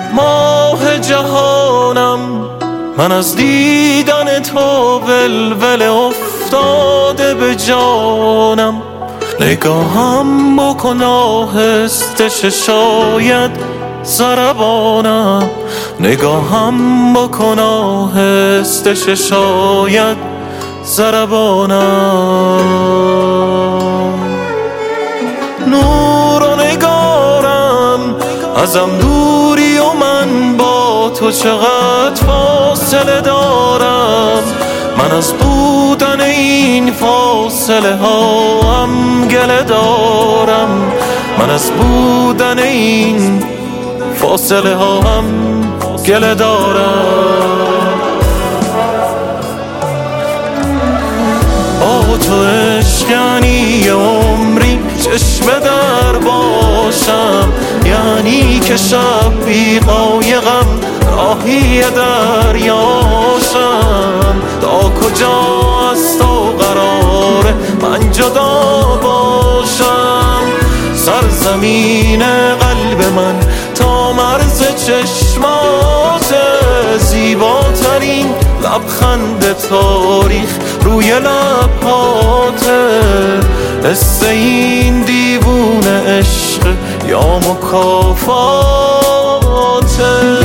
ماه جهانم، من از دیدن تو ولول افتاده به جانم. نگاهم بکن آهسته شاید ضربانم، نگاهم بکن آهسته شاید ضربانم. نور و نگارم ازم دوری و من با تو چقدر فاصله دارم. من از بودن این فاصله ها هم گله دارم، من از بودن این فاصله ها هم گله دارم. با تو عشق یعنی عمری چشم در باشم، یعنی که شب بی قایقم راهی دریاشم. تا کجا از تو قراره من جدا باشم؟ سرزمین قلب من تا مرز چشمات، زیباترین لبخند تاریخ روی لبهاته. حس این دیوونه عشق یا مکافاته؟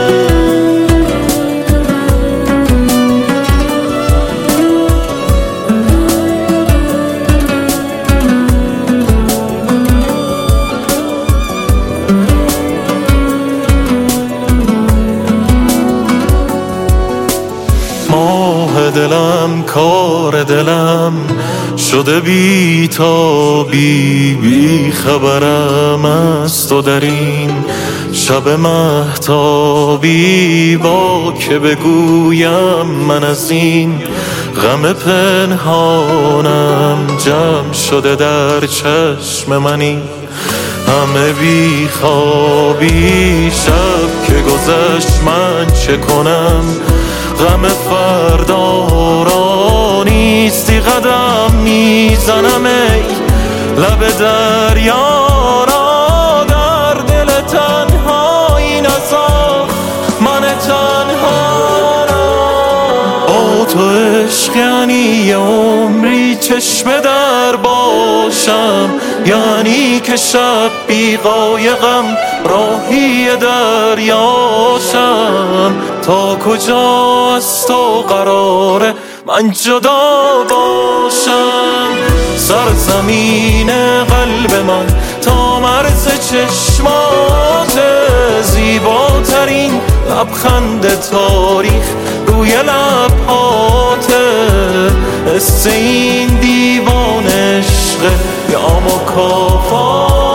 ماه دلم کار دلم شده بی تابی، بی خبرم از تو در این شب مهتابی. با که بگویم من از این غم پنهانم، جمع شده در چشم منی همه بی خوابی. شب که گذشت من چه کنم؟ غم فردا را نیستی قدم میزنم ای لب دریا را. در دل تنهایی نزار من تنها را. با تو عشق یعنی عمری چشم در باشم، یعنی که شب بی قایقم راهی دریاشم. تا کجا از تو قراره من جدا باشم؟ سرزمین قلب من تا مرز چشمات، زیباترین لبخند تاریخ روی لبهاته. حس این دیوان عشق یا مکافات؟